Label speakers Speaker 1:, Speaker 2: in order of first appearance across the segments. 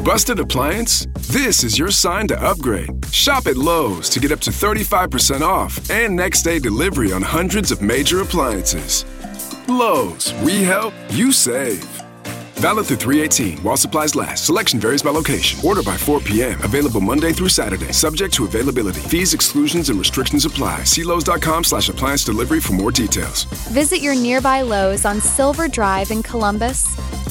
Speaker 1: Busted appliance? This is your sign to upgrade. Shop at Lowe's to get up to 35% off and next day delivery on hundreds of major appliances. Lowe's, we help, you save. Valid through 3/18 while supplies last. Selection varies by location. Order by 4 p.m. Available Monday through Saturday. Subject to availability. Fees, exclusions, and restrictions apply. See Lowe's.com/appliance delivery for more details.
Speaker 2: Visit your nearby Lowe's on Silver Drive in Columbus.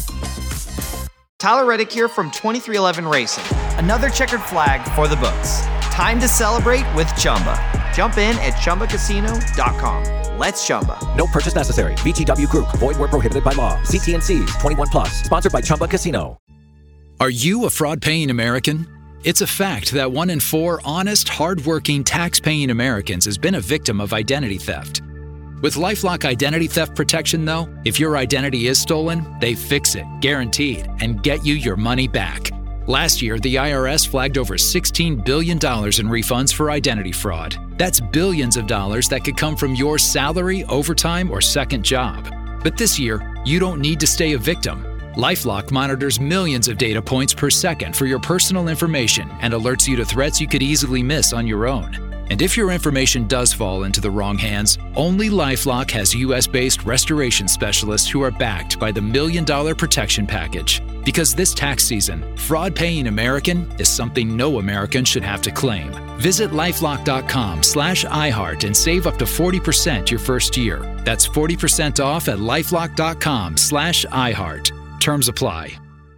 Speaker 3: Tyler Reddick here from 2311 Racing. Another checkered flag for the books. Time to celebrate with Chumba. Jump in at ChumbaCasino.com. Let's Chumba.
Speaker 4: No purchase necessary. VGW Group. Void where prohibited by law. See T&Cs. 21+. Sponsored by Chumba Casino.
Speaker 5: Are you a fraud-paying American? It's a fact that 1 in 4 honest, hard-working, tax-paying Americans has been a victim of identity theft. With LifeLock Identity Theft Protection, though, if your identity is stolen, they fix it, guaranteed, and get you your money back. Last year, the IRS flagged over $16 billion in refunds for identity fraud. That's billions of dollars that could come from your salary, overtime, or second job. But this year, you don't need to stay a victim. LifeLock monitors millions of data points per second for your personal information and alerts you to threats you could easily miss on your own. And if your information does fall into the wrong hands, only LifeLock has U.S.-based restoration specialists who are backed by the $1 Million Protection Package. Because this tax season, fraud-paying American is something no American should have to claim. Visit LifeLock.com/iHeart and save up to 40% your first year. That's 40% off at LifeLock.com/iHeart. Terms apply.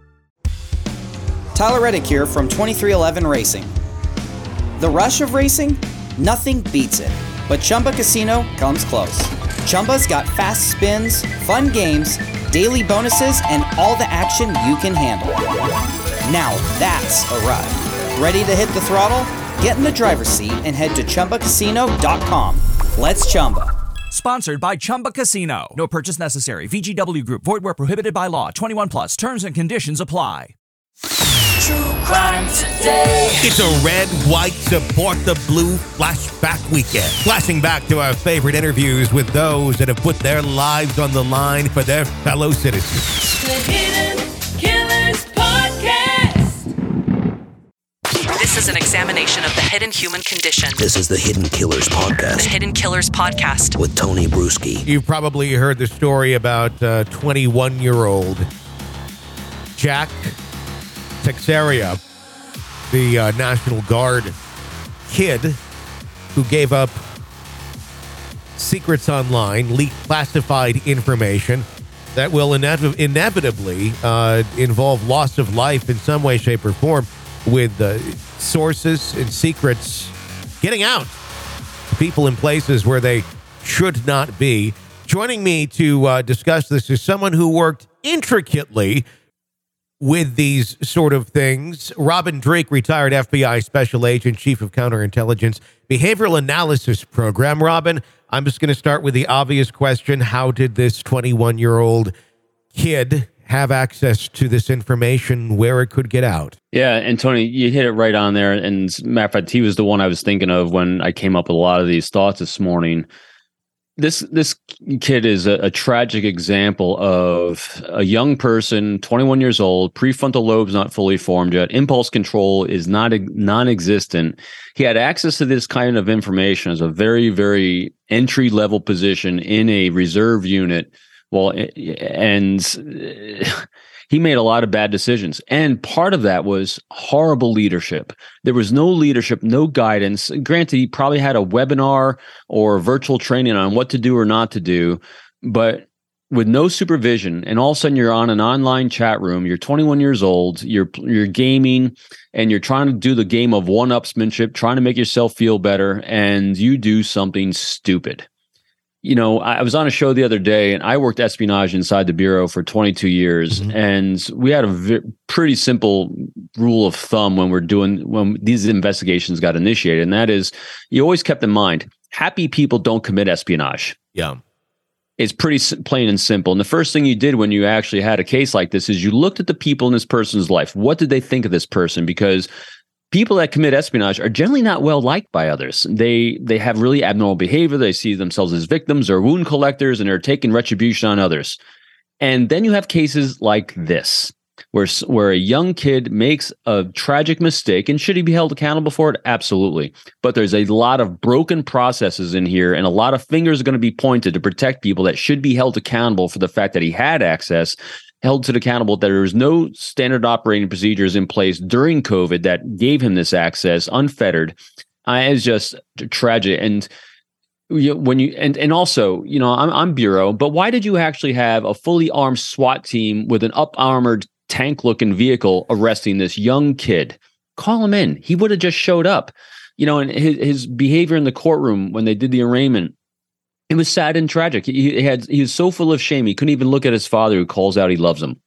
Speaker 6: Tyler Reddick here from 2311 Racing. The rush of racing? Nothing beats it, but Chumba Casino comes close. Chumba's got fast spins, fun games, daily bonuses, and all the action you can handle. Now that's a ride. Ready to hit the throttle? Get in the driver's seat and head to ChumbaCasino.com. Let's Chumba.
Speaker 7: Sponsored by Chumba Casino. No purchase necessary. VGW Group. Void where prohibited by law. 21+. Terms and conditions apply.
Speaker 8: True Crime Today.
Speaker 9: It's a red, white, support the blue flashback weekend. Flashing back to our favorite interviews with those that have put their lives on the line for their fellow citizens.
Speaker 8: The Hidden Killers Podcast.
Speaker 10: This is an examination of the hidden human condition.
Speaker 11: This is the Hidden Killers Podcast.
Speaker 10: The Hidden Killers Podcast.
Speaker 11: With Tony Bruschi.
Speaker 9: You've probably heard the story about 21-year-old Jack Teixeira, the National Guard kid who gave up secrets online, leaked classified information that will inevitably involve loss of life in some way, shape, or form, with sources and secrets getting out to people in places where they should not be. Joining me to discuss this is someone who worked intricately with these sort of things. Robin Drake, retired FBI Special Agent, Chief of Counterintelligence Behavioral Analysis Program. Robin, I'm just going to start with the obvious question. How did this 21-year-old kid have access to this information, where it could get out?
Speaker 12: Yeah, and Tony, you hit it right on there. And as a matter of fact, he was the one I was thinking of when I came up with a lot of these thoughts this morning. This kid is a tragic example of a young person, 21 years old, prefrontal lobe's not fully formed yet, impulse control is non-existent. He had access to this kind of information as a very, very entry-level position in a reserve unit. He made a lot of bad decisions. And part of that was horrible leadership. There was no leadership, no guidance. Granted, he probably had a webinar or virtual training on what to do or not to do, but with no supervision, and all of a sudden you're on an online chat room, you're 21 years old, you're gaming, and you're trying to do the game of one-upsmanship, trying to make yourself feel better, and you do something stupid. You know, I was on a show the other day, and I worked espionage inside the Bureau for 22 years, and we had a pretty simple rule of thumb when these investigations got initiated, and that is, you always kept in mind, happy people don't commit espionage.
Speaker 9: Yeah.
Speaker 12: It's pretty plain and simple. And the first thing you did when you actually had a case like this is you looked at the people in this person's life. What did they think of this person? Because people that commit espionage are generally not well liked by others. They have really abnormal behavior. They see themselves as victims or wound collectors, and they're taking retribution on others. And then you have cases like this. where a young kid makes a tragic mistake, and should he be held accountable for it? Absolutely. But there's a lot of broken processes in here, and a lot of fingers are going to be pointed to protect people that should be held accountable for the fact that he had access, held to accountable that there was no standard operating procedures in place during COVID that gave him this access unfettered. It's just tragic. And when you and also, I'm Bureau, but why did you actually have a fully armed SWAT team with an up-armored tank-looking vehicle arresting this young kid? Call him in. He would have just showed up. And his behavior in the courtroom when they did the arraignment, it was sad and tragic. He was so full of shame he couldn't even look at his father, who calls out he loves him.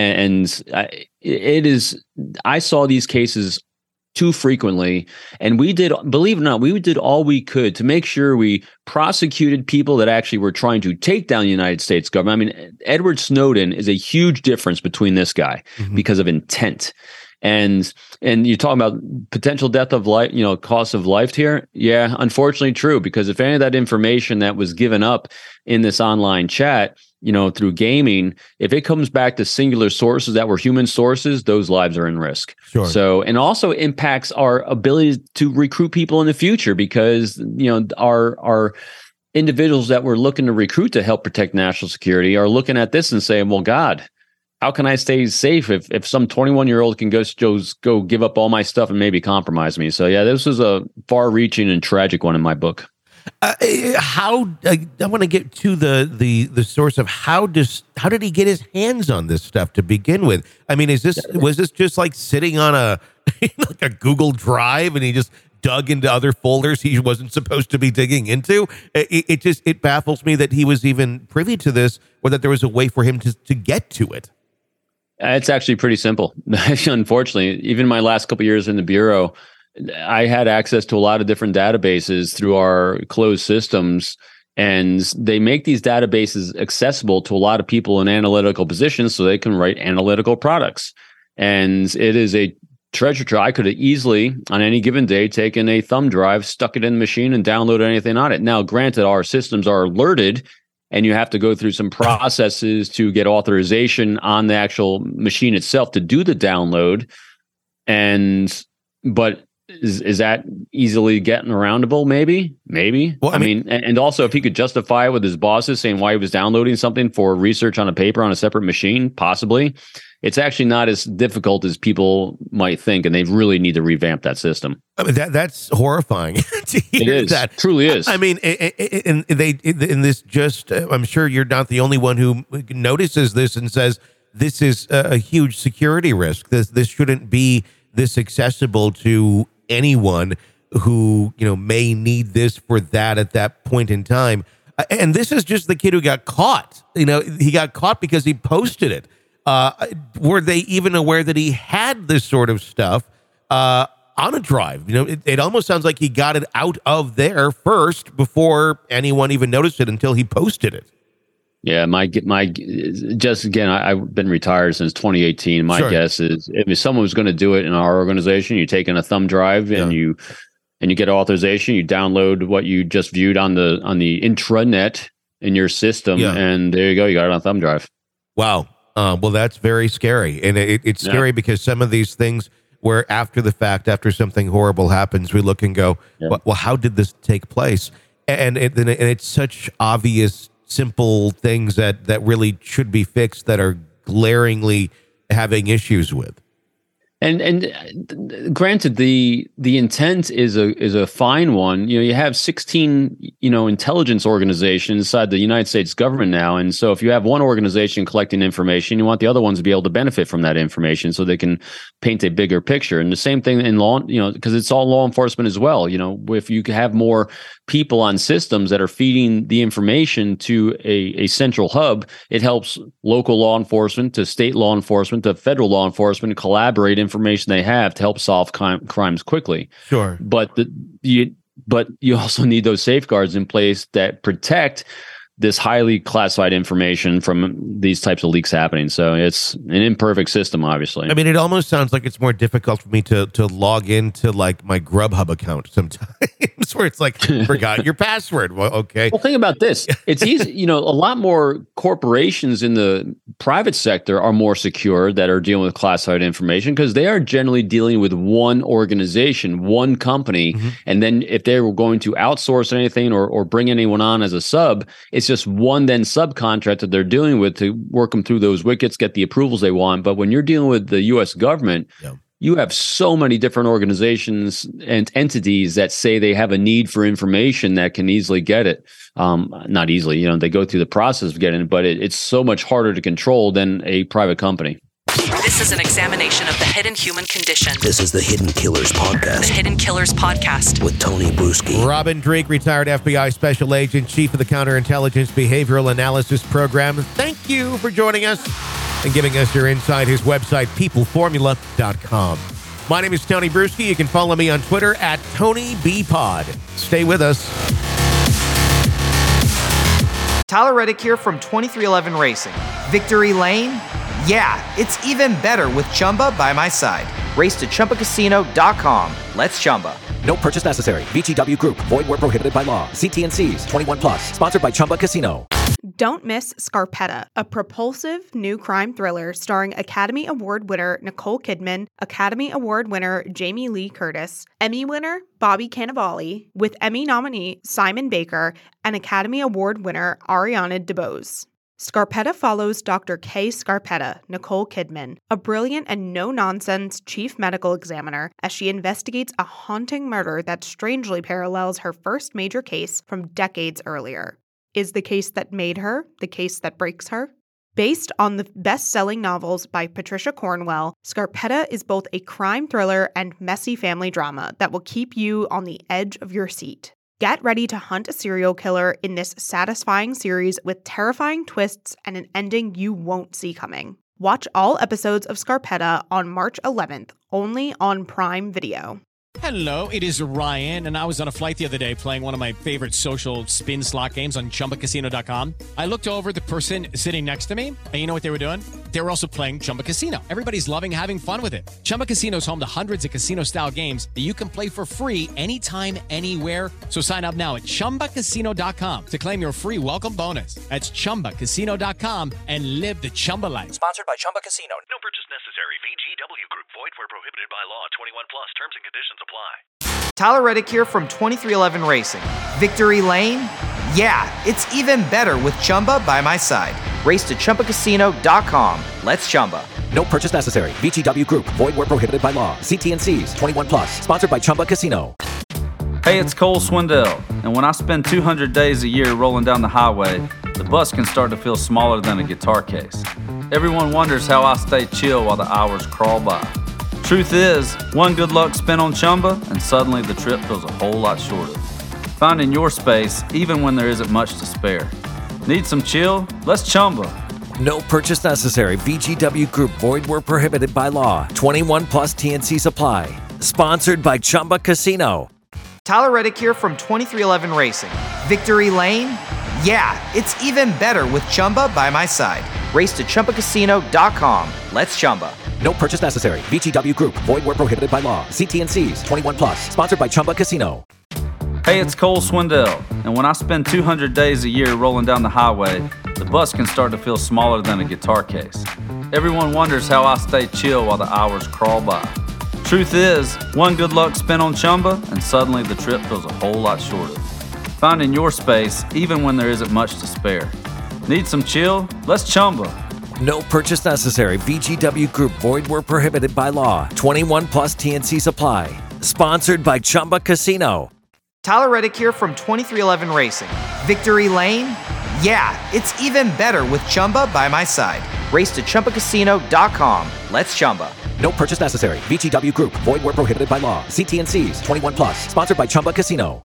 Speaker 12: I saw these cases too frequently, and we did, believe it or not, we did all we could to make sure we prosecuted people that actually were trying to take down the United States government. I mean, Edward Snowden is a huge difference between this guy because of intent. And you talk about potential death of life, cost of life here. Yeah, unfortunately true, because if any of that information that was given up in this online chat, through gaming, if it comes back to singular sources that were human sources, those lives are in risk.
Speaker 9: Sure.
Speaker 12: So, and also impacts our ability to recruit people in the future, because, our individuals that we're looking to recruit to help protect national security are looking at this and saying, well, God, how can I stay safe if some 21-year-old can go give up all my stuff and maybe compromise me? So yeah, this was a far-reaching and tragic one in my book.
Speaker 9: I want to get to the source of how did he get his hands on this stuff to begin with? I mean, was this just like sitting on a like a Google Drive and he just dug into other folders he wasn't supposed to be digging into? It baffles me that he was even privy to this, or that there was a way for him to get to it.
Speaker 12: It's actually pretty simple. Unfortunately, even my last couple of years in the Bureau, I had access to a lot of different databases through our closed systems, and they make these databases accessible to a lot of people in analytical positions so they can write analytical products. And it is a treasure trove. I could have easily, on any given day, taken a thumb drive, stuck it in the machine, and downloaded anything on it. Now, granted, our systems are alerted, and you have to go through some processes to get authorization on the actual machine itself to do the download. But is that easily getting aroundable? Maybe. Well, I mean, and also if he could justify it with his bosses saying why he was downloading something for research on a paper on a separate machine, possibly. It's actually not as difficult as people might think, and they really need to revamp that system.
Speaker 9: I mean, that's horrifying to hear.
Speaker 12: It is.
Speaker 9: That.
Speaker 12: Truly is.
Speaker 9: I mean, I'm sure you're not the only one who notices this and says this is a huge security risk. This shouldn't be this accessible to anyone who may need this for that at that point in time. And this is just the kid who got caught. He got caught because he posted it. Were they even aware that he had this sort of stuff on a drive? It almost sounds like he got it out of there first before anyone even noticed it until he posted it.
Speaker 12: Yeah, I've been retired since 2018. My guess is if someone was going to do it in our organization, you take in a thumb drive and you get authorization, you download what you just viewed on the intranet in your system, and there you go, you got it on a thumb drive.
Speaker 9: Wow. Well, that's very scary, and it's scary because some of these things where after the fact, after something horrible happens, we look and go, well, how did this take place? And it's such obvious, simple things that really should be fixed that are glaringly having issues with.
Speaker 12: And granted, the intent is a fine one. You have 16 intelligence organizations inside the United States government now, and so if you have one organization collecting information, you want the other ones to be able to benefit from that information so they can paint a bigger picture. And the same thing in law, because it's all law enforcement as well. If you have more people on systems that are feeding the information to a central hub, it helps local law enforcement to state law enforcement to federal law enforcement collaborate information they have to help solve crimes quickly.
Speaker 9: Sure.
Speaker 12: But you also need those safeguards in place that protect this highly classified information from these types of leaks happening. So it's an imperfect system, obviously.
Speaker 9: I mean, it almost sounds like it's more difficult for me to log into like my Grubhub account sometimes, where it's like, forgot your password. Well, okay.
Speaker 12: Well, think about this. It's easy. A lot more corporations in the private sector are more secure that are dealing with classified information because they are generally dealing with one organization, one company. Mm-hmm. And then if they were going to outsource anything or bring anyone on as a sub, it's just one then subcontract that they're dealing with to work them through those wickets, get the approvals they want. But when you're dealing with the U.S. government, you have so many different organizations and entities that say they have a need for information that can easily get it. Not easily, they go through the process of getting it, but it's so much harder to control than a private company.
Speaker 10: This is an examination of the hidden human condition.
Speaker 11: This is the Hidden Killers Podcast.
Speaker 10: The Hidden Killers Podcast.
Speaker 11: With Tony Bruschi.
Speaker 9: Robin Drake, retired FBI Special Agent, Chief of the Counterintelligence Behavioral Analysis Program. Thank you for joining us and giving us your insight. His website, peopleformula.com. My name is Tony Bruschi. You can follow me on Twitter at TonyBPod. Stay with us.
Speaker 3: Tyler Reddick here from 2311 Racing. Victory Lane? Yeah, it's even better with Chumba by my side. Race to ChumbaCasino.com. Let's Chumba.
Speaker 4: No purchase necessary. VGW Group. Void where prohibited by law. See T&Cs. 21 plus. Sponsored by Chumba Casino.
Speaker 13: Don't miss Scarpetta, a propulsive new crime thriller starring Academy Award winner Nicole Kidman, Academy Award winner Jamie Lee Curtis, Emmy winner Bobby Cannavale, with Emmy nominee Simon Baker, and Academy Award winner Ariana DeBose. Scarpetta follows Dr. Kay Scarpetta, Nicole Kidman, a brilliant and no-nonsense chief medical examiner, as she investigates a haunting murder that strangely parallels her first major case from decades earlier. Is the case that made her the case that breaks her? Based on the best-selling novels by Patricia Cornwell, Scarpetta is both a crime thriller and messy family drama that will keep you on the edge of your seat. Get ready to hunt a serial killer in this satisfying series with terrifying twists and an ending you won't see coming. Watch all episodes of Scarpetta on March 11th, only on Prime Video.
Speaker 14: Hello, it is Ryan, and I was on a flight the other day playing one of my favorite social spin slot games on ChumbaCasino.com. I looked over at the person sitting next to me, and you know what they were doing? They were also playing Chumba Casino. Everybody's loving having fun with it. Chumba Casino is home to hundreds of casino-style games that you can play for free anytime, anywhere. So sign up now at ChumbaCasino.com to claim your free welcome bonus. That's ChumbaCasino.com and live the Chumba life.
Speaker 7: Sponsored by Chumba Casino.
Speaker 15: No purchase necessary. VGW Group. Void where prohibited by law. 21 plus. Terms and conditions apply.
Speaker 3: Tyler Reddick here from 2311 Racing. Victory Lane? Yeah, it's even better with Chumba by my side. Race to ChumbaCasino.com. Let's Chumba.
Speaker 4: No purchase necessary. VGW Group. Void where prohibited by law. See T&Cs. 21 plus. Sponsored by Chumba Casino.
Speaker 16: Hey, it's Cole Swindell, and when I spend 200 days a year rolling down the highway, the bus can start to feel smaller than a guitar case. Everyone wonders how I stay chill while the hours crawl by. Truth is, one good luck spin on Chumba, and suddenly the trip feels a whole lot shorter. Finding your space, even when there isn't much to spare. Need some chill? Let's Chumba.
Speaker 4: No purchase necessary. VGW Group. Void where prohibited by law. 21 plus T&C supply. Sponsored by Chumba Casino.
Speaker 3: Tyler Reddick here from 2311 Racing. Victory Lane? Yeah, it's even better with Chumba by my side. Race to ChumbaCasino.com. Let's Chumba.
Speaker 4: No purchase necessary. VGW Group. Void where prohibited by law. See T&Cs. 21 plus. Sponsored by Chumba Casino.
Speaker 16: Hey, it's Cole Swindell, and when I spend 200 days a year rolling down the highway, the bus can start to feel smaller than a guitar case. Everyone wonders how I stay chill while the hours crawl by. Truth is, one good luck spin on Chumba, and suddenly the trip feels a whole lot shorter. Finding your space, even when there isn't much to spare. Need some chill? Let's Chumba.
Speaker 4: No purchase necessary. VGW Group. Void where prohibited by law. 21 plus T&C supply. Sponsored by Chumba Casino.
Speaker 3: Tyler Reddick here from 2311 Racing. Victory Lane? Yeah, it's even better with Chumba by my side. Race to ChumbaCasino.com. Let's Chumba.
Speaker 4: No purchase necessary. VGW Group. Void where prohibited by law. See T&Cs. 21 plus. Sponsored by Chumba Casino.